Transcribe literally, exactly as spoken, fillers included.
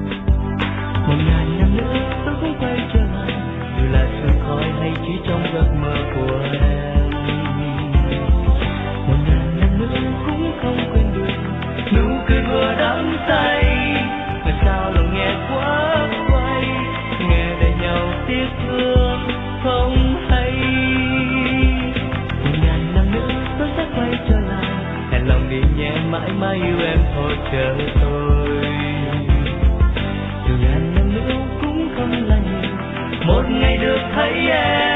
Một ngàn năm nữa tôi cũng quay trở lại, dù là sương khói hay chỉ trong giấc mơ của em. Một ngàn năm nữa cũng không quên được nụ cười vừa đắm say, mà sao lòng nghe quá quay, nghe đầy nhau tiếc thương không hay. Một ngàn năm nữa tôi sẽ quay trở lại, hẹn lòng đi nhé, mãi mãi yêu em thôi chờ tôi. Dù ngàn năm nữa cũng không là nhiều, một ngày được thấy em.